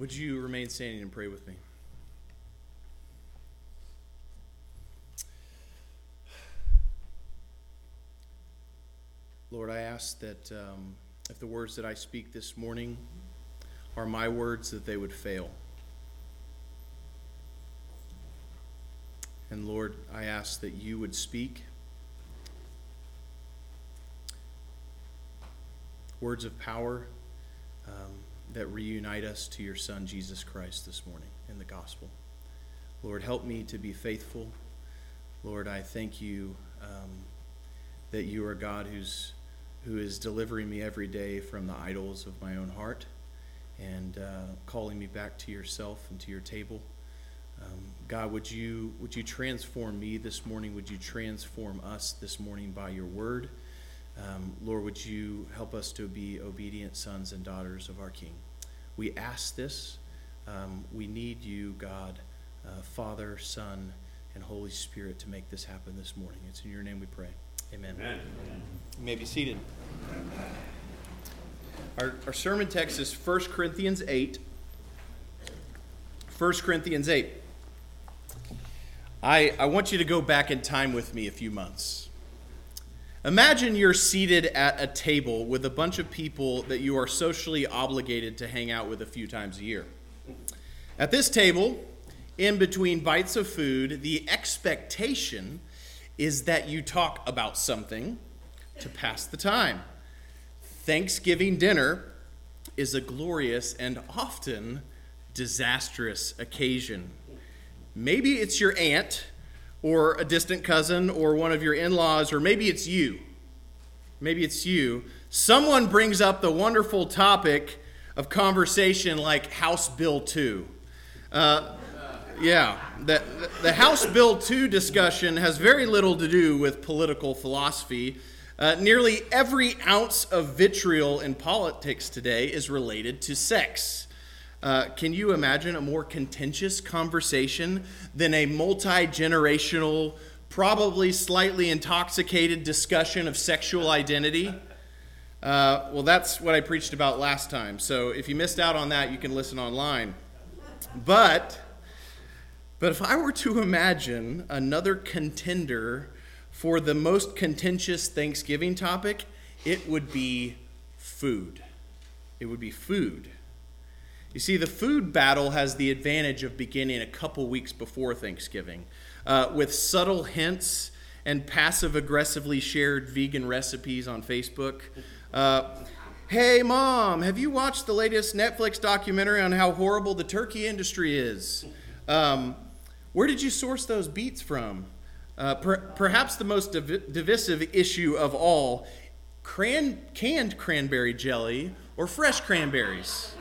Would you remain standing and pray with me? Lord, I ask that if the words that I speak this morning are my words, that they would fail. And Lord, I ask that you would speak words of power that reunite us to your Son, Jesus Christ, this morning in the gospel. Lord, help me to be faithful. Lord, I thank you that you are God who is delivering me every day from the idols of my own heart and calling me back to yourself and to your table. God, would you transform me this morning? Would you transform us this morning by your word? Lord, would you help us to be obedient sons and daughters of our King? We ask this. We need you, God, Father, Son, and Holy Spirit to make this happen this morning. It's in your name we pray. Amen. Amen. You may be seated. Our sermon text is 1 Corinthians 8. 1 Corinthians 8. I want you to go back in time with me a few months. Imagine you're seated at a table with a bunch of people that you are socially obligated to hang out with a few times a year. At this table, in between bites of food, the expectation is that you talk about something to pass the time. Thanksgiving dinner is a glorious and often disastrous occasion. Maybe it's your aunt or a distant cousin or one of your in-laws, or maybe it's you. Maybe it's you. Someone brings up the wonderful topic of conversation like House Bill 2. The House Bill 2 discussion has very little to do with political philosophy. Nearly every ounce of vitriol in politics today is related to sex. Can you imagine a more contentious conversation than a multi-generational, probably slightly intoxicated discussion of sexual identity? Well, that's what I preached about last time. So if you missed out on that, you can listen online. But if I were to imagine another contender for the most contentious Thanksgiving topic, it would be food. It would be food. You see, the food battle has the advantage of beginning a couple weeks before Thanksgiving, with subtle hints and passive-aggressively shared vegan recipes on Facebook. Hey, Mom, have you watched the latest Netflix documentary on how horrible the turkey industry is? Where did you source those beets from? Perhaps the most divisive issue of all, canned cranberry jelly or fresh cranberries.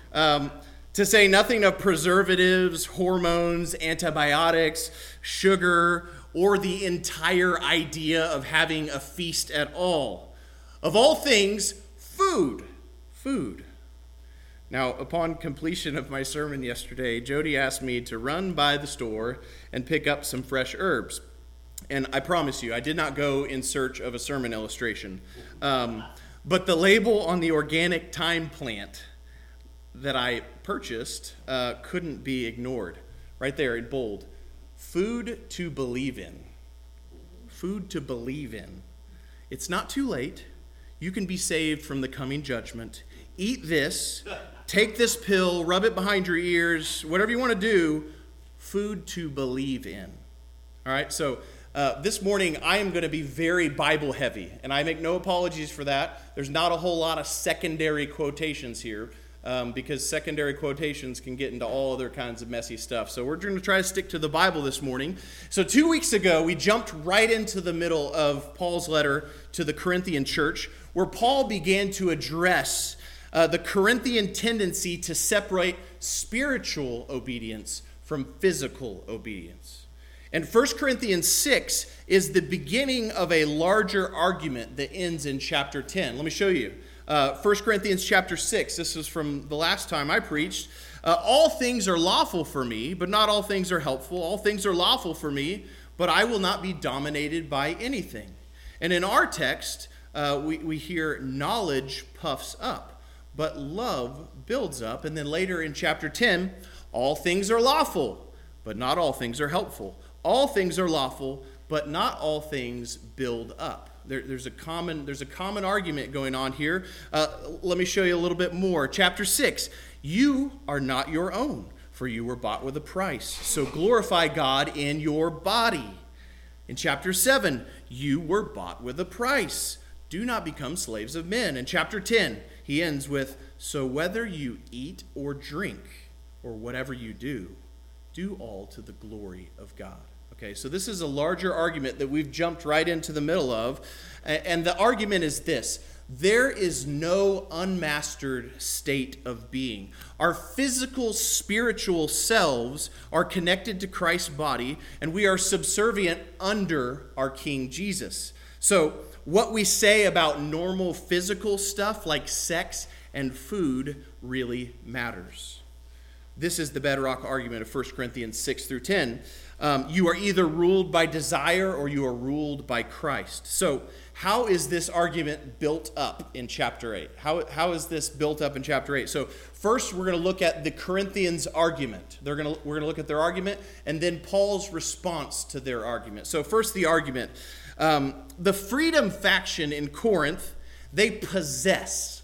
To say nothing of preservatives, hormones, antibiotics, sugar, or the entire idea of having a feast at all. Of all things, food. Food. Now, upon completion of my sermon yesterday, Jody asked me to run by the store and pick up some fresh herbs. And I promise you, I did not go in search of a sermon illustration. But the label on the organic thyme plant that I purchased couldn't be ignored. Right there in bold. Food to believe in. Food to believe in. It's not too late. You can be saved from the coming judgment. Eat this. Take this pill. Rub it behind your ears. Whatever you want to do. Food to believe in. All right, so this morning I am going to be very Bible heavy. And I make no apologies for that. There's not a whole lot of secondary quotations here. Because secondary quotations can get into all other kinds of messy stuff. So we're going to try to stick to the Bible this morning. So 2 weeks ago, we jumped right into the middle of Paul's letter to the Corinthian church, where Paul began to address the Corinthian tendency to separate spiritual obedience from physical obedience. And 1 Corinthians 6 is the beginning of a larger argument that ends in chapter 10. Let me show you. 1 Corinthians chapter 6, this is from the last time I preached. All things are lawful for me, but not all things are helpful. All things are lawful for me, but I will not be dominated by anything. And in our text, we hear knowledge puffs up, but love builds up. And then later in chapter 10, all things are lawful, but not all things are helpful. All things are lawful, but not all things build up. There's a common argument going on here. Let me show you a little bit more. Chapter 6, you are not your own, for you were bought with a price. So glorify God in your body. In chapter 7, you were bought with a price. Do not become slaves of men. In chapter 10, he ends with, so whether you eat or drink or whatever you do all to the glory of God. Okay, so this is a larger argument that we've jumped right into the middle of. And the argument is this: there is no unmastered state of being. Our physical, spiritual selves are connected to Christ's body, and we are subservient under our King Jesus. So what we say about normal physical stuff like sex and food really matters. This is the bedrock argument of 1 Corinthians 6 through 10. You are either ruled by desire or you are ruled by Christ. So how is this argument built up in chapter 8? How is this built up in chapter 8? So first we're going to look at the Corinthians' argument. We're going to look at their argument and then Paul's response to their argument. So first the argument. The freedom faction in Corinth, they possess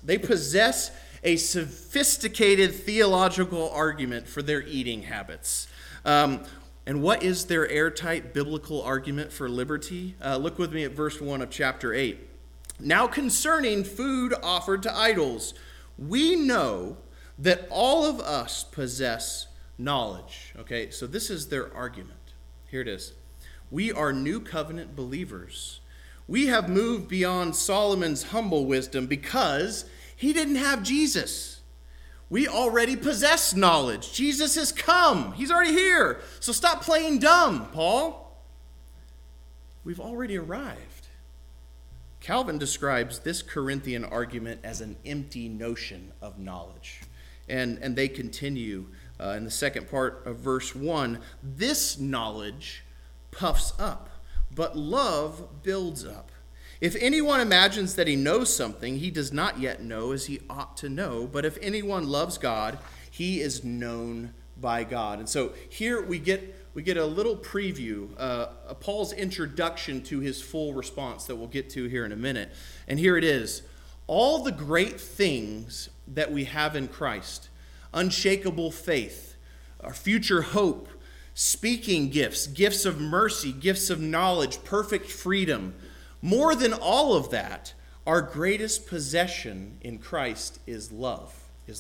a sophisticated theological argument for their eating habits. And what is their airtight biblical argument for liberty? Look with me at verse 1 of chapter 8. Now concerning food offered to idols, we know that all of us possess knowledge. Okay, so this is their argument. Here it is. We are new covenant believers. We have moved beyond Solomon's humble wisdom because he didn't have Jesus. We already possess knowledge. Jesus has come. He's already here. So stop playing dumb, Paul. We've already arrived. Calvin describes this Corinthian argument as an empty notion of knowledge. And they continue in the second part of verse 1. This knowledge puffs up, but love builds up. If anyone imagines that he knows something, he does not yet know as he ought to know. But if anyone loves God, he is known by God. And so here we get a little preview, Paul's introduction to his full response that we'll get to here in a minute. And here it is. All the great things that we have in Christ, unshakable faith, our future hope, speaking gifts, gifts of mercy, gifts of knowledge, perfect freedom, more than all of that, our greatest possession in Christ is love.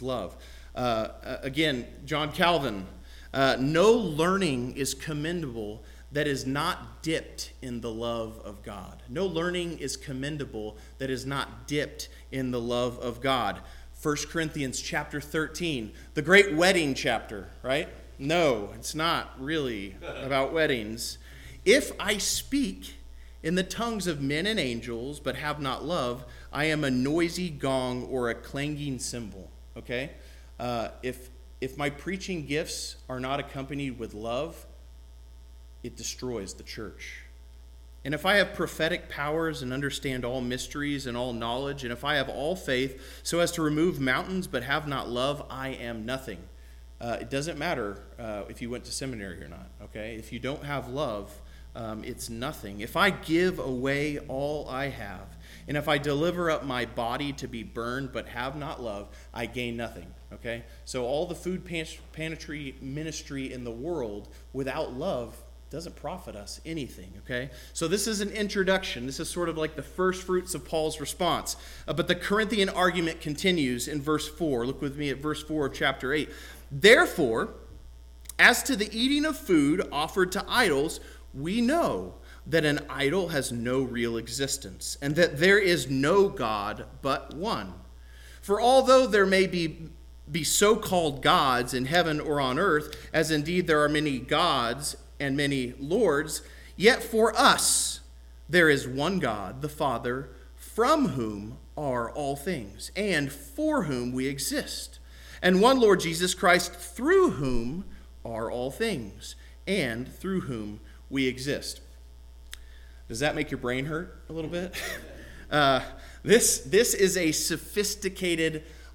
Again, John Calvin, no learning is commendable that is not dipped in the love of God. No learning is commendable that is not dipped in the love of God. 1 Corinthians chapter 13, the great wedding chapter, right? No, it's not really about weddings. If I speak in the tongues of men and angels, but have not love, I am a noisy gong or a clanging cymbal. Okay? If my preaching gifts are not accompanied with love, it destroys the church. And if I have prophetic powers and understand all mysteries and all knowledge, and if I have all faith so as to remove mountains but have not love, I am nothing. It doesn't matter if you went to seminary or not. Okay? If you don't have love, it's nothing. If I give away all I have, and if I deliver up my body to be burned but have not love, I gain nothing. Okay? So all the food pantry ministry in the world without love doesn't profit us anything. Okay? So this is an introduction. This is sort of like the first fruits of Paul's response. But the Corinthian argument continues in verse 4. Look with me at verse 4 of chapter 8. Therefore, as to the eating of food offered to idols, we know that an idol has no real existence, and that there is no God but one. For although there may be so-called gods in heaven or on earth, as indeed there are many gods and many lords, yet for us there is one God, the Father, from whom are all things, and for whom we exist, and one Lord Jesus Christ, through whom are all things, and through whom we exist. Does that make your brain hurt a little bit? This is a sophisticated,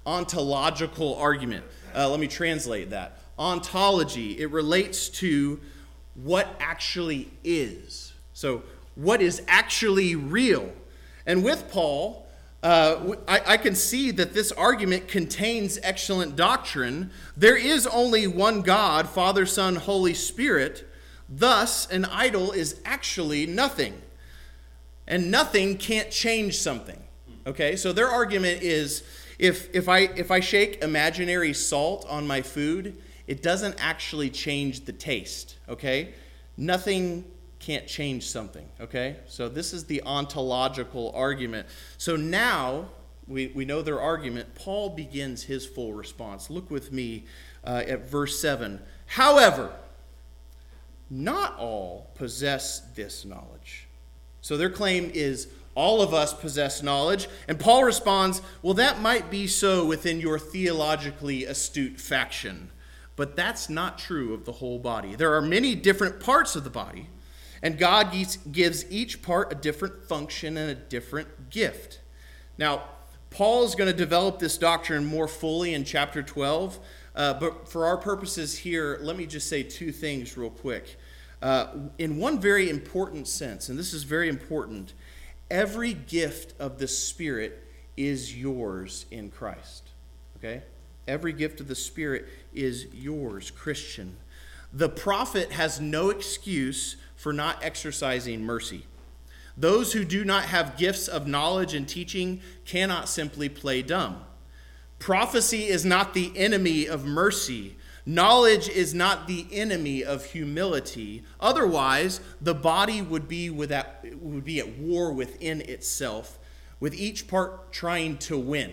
ontological argument. Let me translate that. Ontology, it relates to what actually is. So what is actually real. And with Paul, I can see that this argument contains excellent doctrine. There is only one God, Father, Son, Holy Spirit. Thus, an idol is actually nothing. And nothing can't change something. Okay, so their argument is if I shake imaginary salt on my food, it doesn't actually change the taste. Okay, nothing can't change something, okay? So this is the ontological argument. So now we know their argument. Paul begins his full response. Look with me at verse 7. However, not all possess this knowledge. So their claim is all of us possess knowledge. And Paul responds, well, that might be so within your theologically astute faction. But that's not true of the whole body. There are many different parts of the body. And God gives each part a different function and a different gift. Now, Paul is going to develop this doctrine more fully in chapter 12. But for our purposes here, let me just say two things real quick. In one very important sense, and this is very important, every gift of the Spirit is yours in Christ. Okay? Every gift of the Spirit is yours, Christian. The prophet has no excuse for not exercising mercy. Those who do not have gifts of knowledge and teaching cannot simply play dumb. Prophecy is not the enemy of mercy. Knowledge is not the enemy of humility. Otherwise, the body would be at war within itself, with each part trying to win.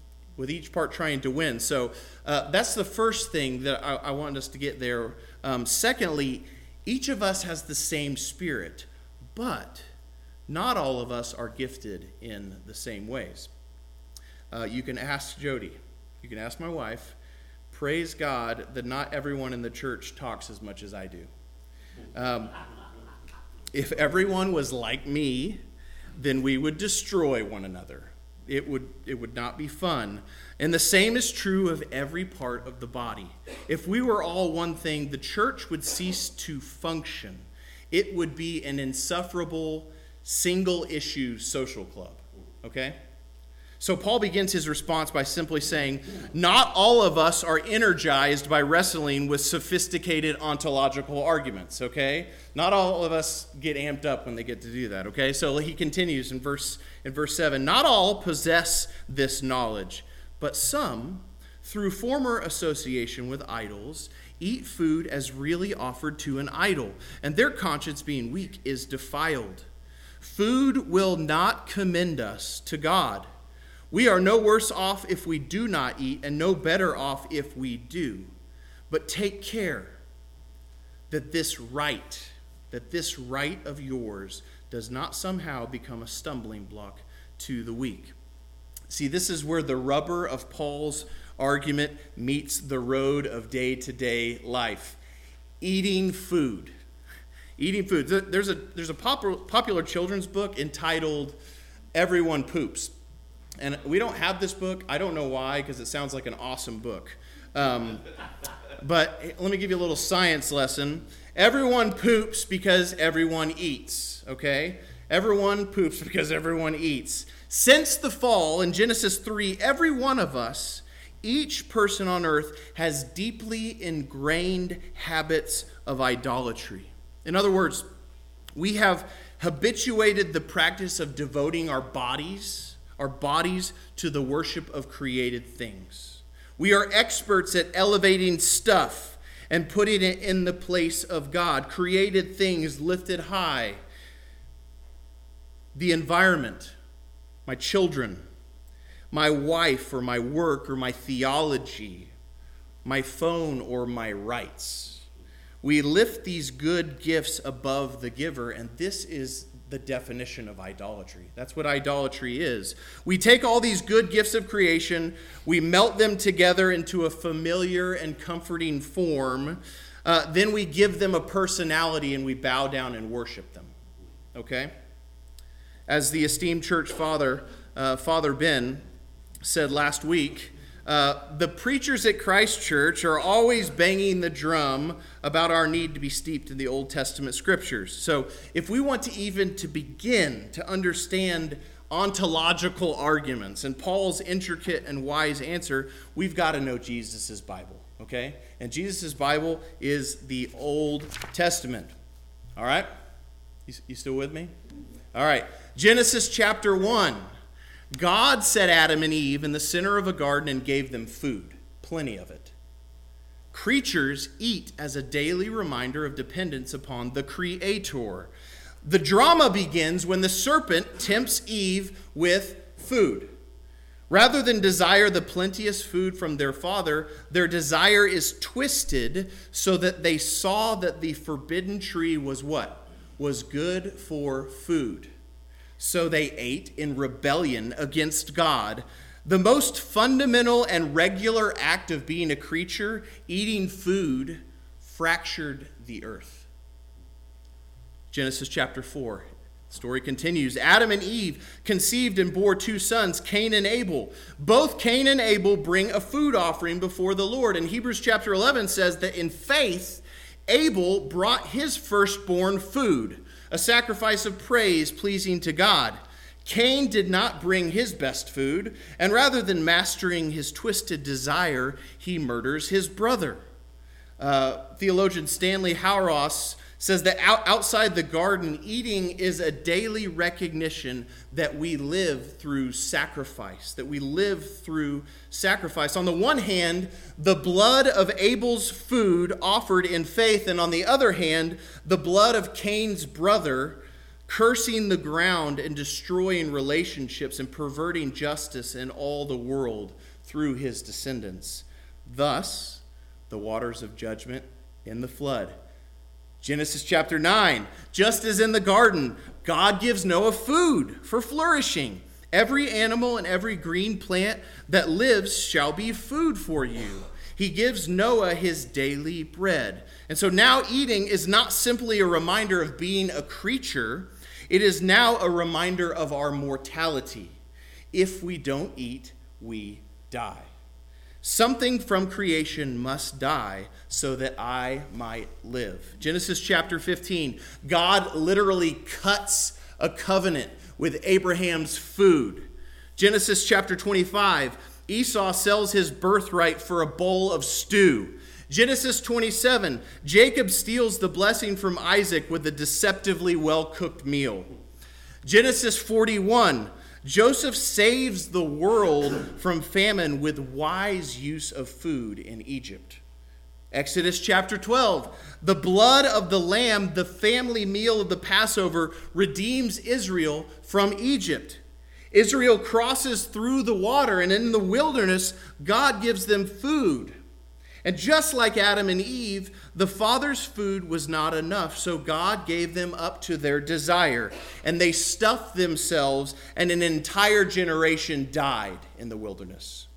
So that's the first thing that I want us to get there. Secondly, each of us has the same Spirit, but not all of us are gifted in the same ways. You can ask Jody. You can ask my wife. Praise God that not everyone in the church talks as much as I do. If everyone was like me, then we would destroy one another. It would not be fun. And the same is true of every part of the body. If we were all one thing, the church would cease to function. It would be an insufferable, single-issue social club. Okay? So Paul begins his response by simply saying, not all of us are energized by wrestling with sophisticated ontological arguments, okay? Not all of us get amped up when they get to do that, okay? So he continues in verse 7, not all possess this knowledge, but some, through former association with idols, eat food as really offered to an idol, and their conscience being weak is defiled. Food will not commend us to God. We are no worse off if we do not eat, and no better off if we do. But take care that this right of yours does not somehow become a stumbling block to the weak. See, this is where the rubber of Paul's argument meets the road of day-to-day life. Eating food. There's a popular children's book entitled Everyone Poops. And we don't have this book. I don't know why, because it sounds like an awesome book. But let me give you a little science lesson. Everyone poops because everyone eats, okay? Everyone poops because everyone eats. Since the fall in Genesis 3, every one of us, each person on earth, has deeply ingrained habits of idolatry. In other words, we have habituated the practice of devoting our bodies to the worship of created things. We are experts at elevating stuff and putting it in the place of God. Created things lifted high. The environment, my children, my wife or my work or my theology, my phone or my rights. We lift these good gifts above the giver, and this is the definition of idolatry. That's what idolatry is. We take all these good gifts of creation, we melt them together into a familiar and comforting form, then we give them a personality and we bow down and worship them. Okay? As the esteemed church father, Father Ben, said last week, The preachers at Christ Church are always banging the drum about our need to be steeped in the Old Testament scriptures. So if we want to even to begin to understand ontological arguments and Paul's intricate and wise answer, we've got to know Jesus' Bible, okay? And Jesus' Bible is the Old Testament. All right? You still with me? All right. Genesis chapter 1. God set Adam and Eve in the center of a garden and gave them food, plenty of it. Creatures eat as a daily reminder of dependence upon the Creator. The drama begins when the serpent tempts Eve with food. Rather than desire the plenteous food from their father, their desire is twisted so that they saw that the forbidden tree was what? Was good for food. So they ate in rebellion against God. The most fundamental and regular act of being a creature, eating food, fractured the earth. Genesis chapter 4. The story continues. Adam and Eve conceived and bore two sons, Cain and Abel. Both Cain and Abel bring a food offering before the Lord. And Hebrews chapter 11 says that in faith, Abel brought his firstborn food, a sacrifice of praise pleasing to God. Cain did not bring his best food, and rather than mastering his twisted desire, he murders his brother. Theologian Stanley Hauerwas says that outside the garden, eating is a daily recognition that we live through sacrifice, On the one hand, the blood of Abel's food offered in faith, and on the other hand, the blood of Cain's brother cursing the ground and destroying relationships and perverting justice in all the world through his descendants. Thus, the waters of judgment in the flood. Genesis chapter 9, just as in the garden, God gives Noah food for flourishing. Every animal and every green plant that lives shall be food for you. He gives Noah his daily bread. And so now eating is not simply a reminder of being a creature. It is now a reminder of our mortality. If we don't eat, we die. Something from creation must die so that I might live. Genesis chapter 15, God literally cuts a covenant with Abraham's food. Genesis chapter 25, Esau sells his birthright for a bowl of stew. Genesis 27, Jacob steals the blessing from Isaac with a deceptively well-cooked meal. Genesis 41, Joseph saves the world from famine with wise use of food in Egypt. Exodus chapter 12, the blood of the lamb, the family meal of the Passover, redeems Israel from Egypt. Israel crosses through the water, and in the wilderness, God gives them food. And just like Adam and Eve, the Father's food was not enough, so God gave them up to their desire. And they stuffed themselves, and an entire generation died in the wilderness.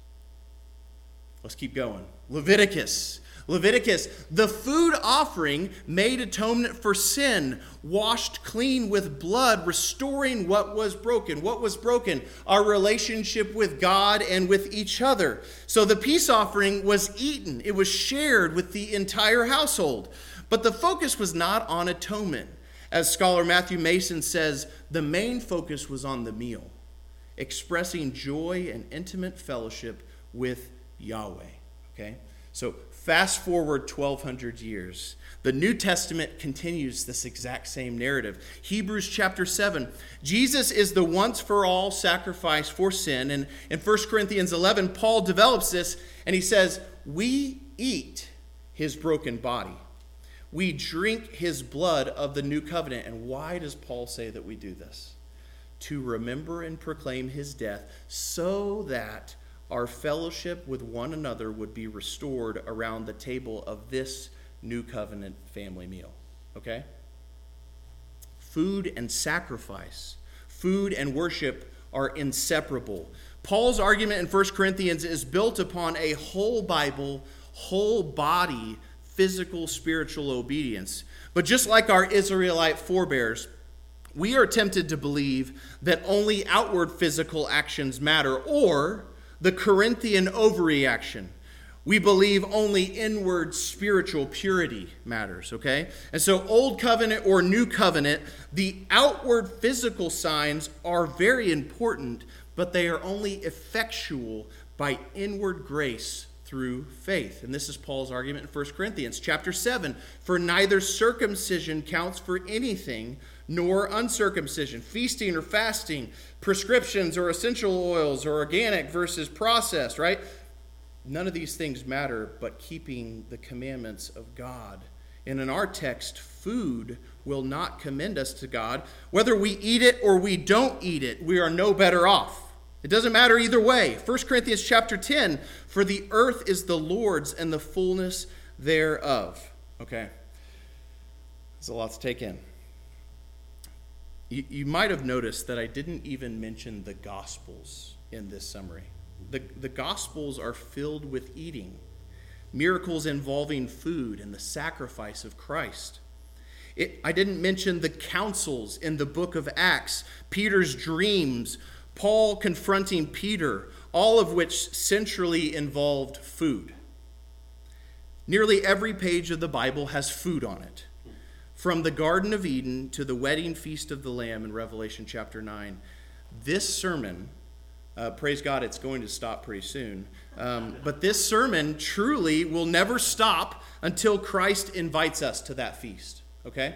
Let's keep going. Leviticus, the food offering made atonement for sin, washed clean with blood, restoring what was broken. What was broken? Our relationship with God and with each other. So the peace offering was eaten. It was shared with the entire household. But the focus was not on atonement. As scholar Matthew Mason says, the main focus was on the meal, expressing joy and intimate fellowship with Yahweh. Okay? So fast forward 1,200 years. The New Testament continues this exact same narrative. Hebrews chapter 7. Jesus is the once-for-all sacrifice for sin. And in 1 Corinthians 11, Paul develops this, and he says, we eat his broken body. We drink his blood of the new covenant. And why does Paul say that we do this? To remember and proclaim his death, so that our fellowship with one another would be restored around the table of this new covenant family meal. Okay? Food and sacrifice, food and worship are inseparable. Paul's argument in 1 Corinthians is built upon a whole Bible, whole body, physical, spiritual obedience. But just like our Israelite forebears, we are tempted to believe that only outward physical actions matter, or The Corinthian overreaction. We believe only inward spiritual purity matters, okay? And so Old Covenant or New Covenant, the outward physical signs are very important, but they are only effectual by inward grace through faith. And this is Paul's argument in 1 Corinthians chapter 7. For neither circumcision counts for anything, nor uncircumcision, feasting or fasting, prescriptions or essential oils, or organic versus processed, right? None of these things matter but keeping the commandments of God. And in our text, food will not commend us to God. Whether we eat it or we don't eat it, we are no better off. It doesn't matter either way. 1 Corinthians chapter 10, for the earth is the Lord's and the fullness thereof. Okay, there's a lot to take in. You might have noticed that I didn't even mention the Gospels in this summary. The Gospels are filled with eating, miracles involving food and the sacrifice of Christ. I didn't mention the councils in the book of Acts, Peter's dreams, Paul confronting Peter, all of which centrally involved food. Nearly every page of the Bible has food on it. From the Garden of Eden to the wedding feast of the Lamb in Revelation chapter 9. This sermon, praise God, it's going to stop pretty soon. But this sermon truly will never stop until Christ invites us to that feast. Okay?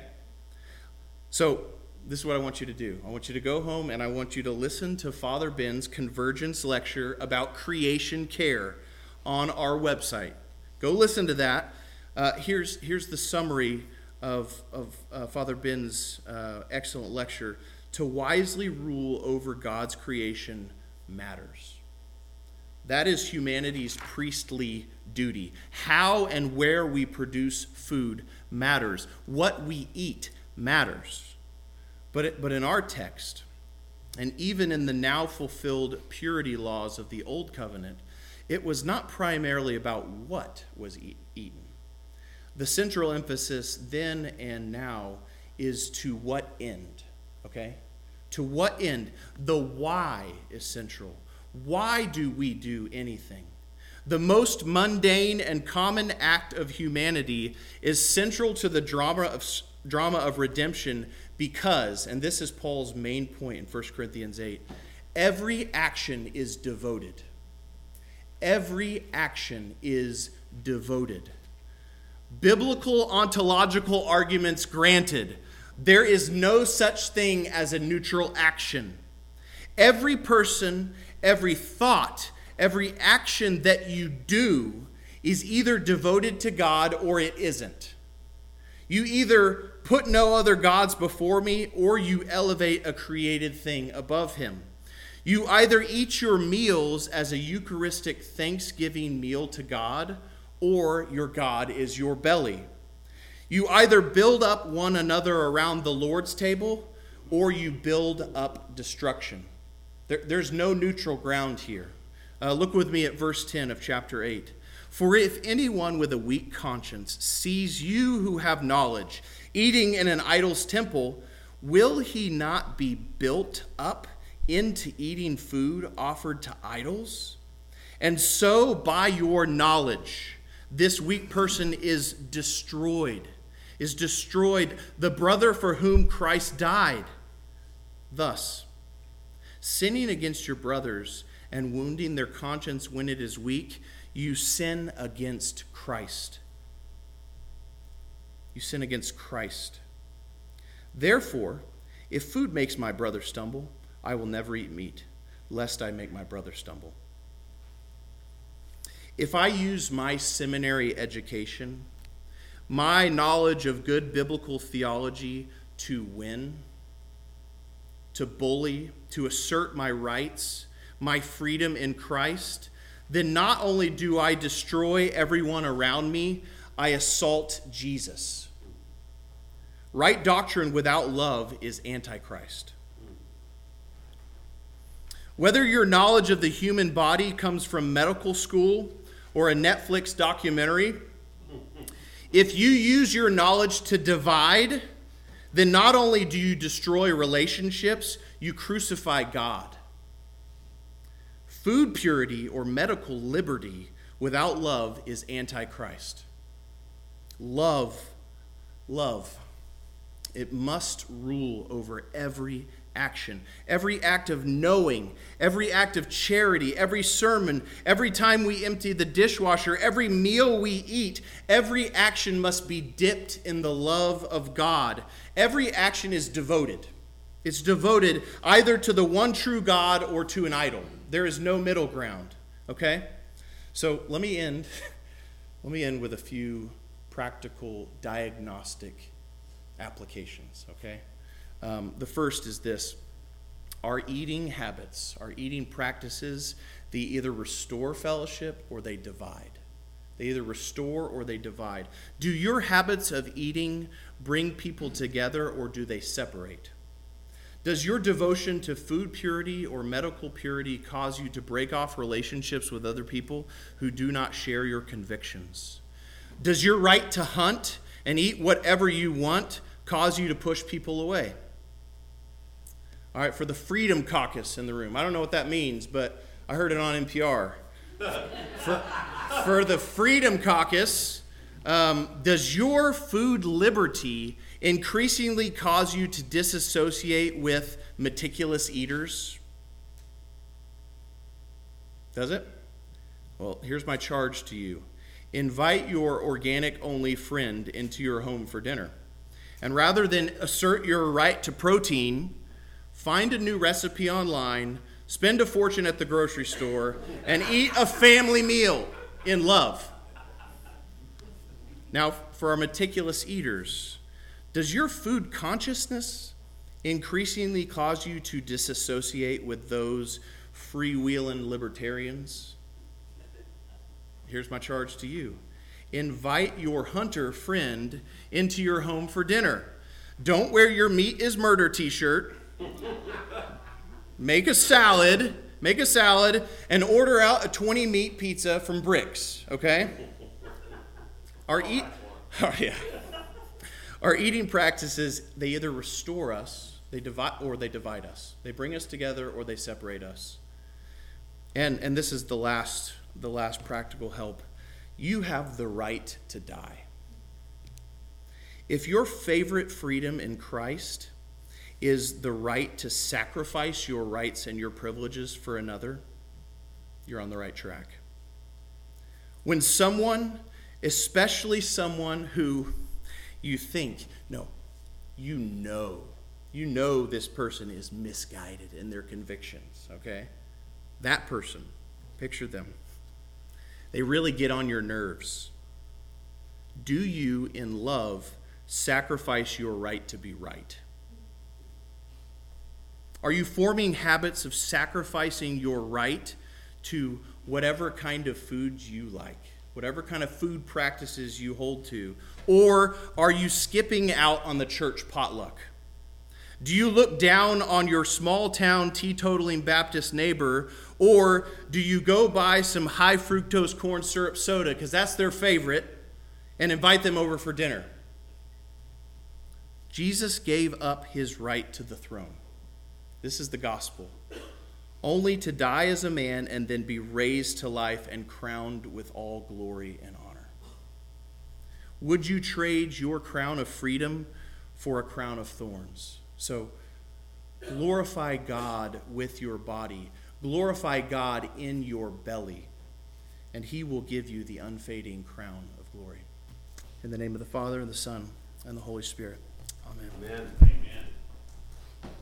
So, this is what I want you to do. I want you to go home and I want you to listen to Father Ben's Convergence lecture about creation care on our website. Go listen to that. Here's the summary of Father Ben's excellent lecture. To wisely rule over God's creation matters. That is humanity's priestly duty. How and where we produce food matters. What we eat matters. But in our text, and even in the now fulfilled purity laws of the Old Covenant, it was not primarily about what was eaten. The central emphasis then and now is to what end, okay? To what end? The why is central. Why do we do anything? The most mundane and common act of humanity is central to the drama of redemption because, and this is Paul's main point in 1 Corinthians 8, every action is devoted. Every action is devoted. Biblical ontological arguments granted. There is no such thing as a neutral action. Every person, every thought, every action that you do is either devoted to God or it isn't. You either put no other gods before me or you elevate a created thing above him. You either eat your meals as a Eucharistic thanksgiving meal to God or your God is your belly. You either build up one another around the Lord's table or you build up destruction. There's no neutral ground here. Look with me at verse 10 of chapter 8. For if anyone with a weak conscience sees you who have knowledge eating in an idol's temple, will he not be built up into eating food offered to idols? And so by your knowledge, this weak person is destroyed, the brother for whom Christ died. Thus, sinning against your brothers and wounding their conscience when it is weak, you sin against Christ. You sin against Christ. Therefore, if food makes my brother stumble, I will never eat meat, lest I make my brother stumble. If I use my seminary education, my knowledge of good biblical theology to win, to bully, to assert my rights, my freedom in Christ, then not only do I destroy everyone around me, I assault Jesus. Right doctrine without love is antichrist. Whether your knowledge of the human body comes from medical school or a Netflix documentary, if you use your knowledge to divide, then not only do you destroy relationships, you crucify God. Food purity or medical liberty without love is antichrist. Love, it must rule over every action. Every act of knowing, every act of charity, every sermon, every time we empty the dishwasher, every meal we eat, every action must be dipped in the love of God. Every action is devoted. It's devoted either to the one true God or to an idol. There is no middle ground, okay? So let me end with a few practical diagnostic applications, okay? The first is this. Our eating habits, our eating practices, they either restore fellowship or they divide. They either restore or they divide. Do your habits of eating bring people together or do they separate? Does your devotion to food purity or medical purity cause you to break off relationships with other people who do not share your convictions? Does your right to hunt and eat whatever you want cause you to push people away? All right, for the Freedom Caucus in the room. I don't know what that means, but I heard it on NPR. For the Freedom Caucus, does your food liberty increasingly cause you to disassociate with meticulous eaters? Does it? Well, here's my charge to you. Invite your organic-only friend into your home for dinner. And rather than assert your right to protein, find a new recipe online, spend a fortune at the grocery store, and eat a family meal in love. Now, for our meticulous eaters, does your food consciousness increasingly cause you to disassociate with those freewheeling libertarians? Here's my charge to you. Invite your hunter friend into your home for dinner. Don't wear your meat is murder t-shirt. Make a salad, and order out a 20-meat pizza from Bricks, okay? Our eating practices, they either restore us, they divide us. They bring us together or they separate us. And this is the last practical help. You have the right to die. If your favorite freedom in Christ is the right to sacrifice your rights and your privileges for another, you're on the right track. When someone, especially someone who you think, you know this person is misguided in their convictions, okay? That person, picture them. They really get on your nerves. Do you, in love, sacrifice your right to be right? Are you forming habits of sacrificing your right to whatever kind of foods you like, whatever kind of food practices you hold to? Or are you skipping out on the church potluck? Do you look down on your small town teetotaling Baptist neighbor, or do you go buy some high fructose corn syrup soda because that's their favorite and invite them over for dinner? Jesus gave up his right to the throne. This is the gospel. Only to die as a man and then be raised to life and crowned with all glory and honor. Would you trade your crown of freedom for a crown of thorns? So glorify God with your body. Glorify God in your belly. And he will give you the unfading crown of glory. In the name of the Father, and the Son, and the Holy Spirit. Amen. Amen.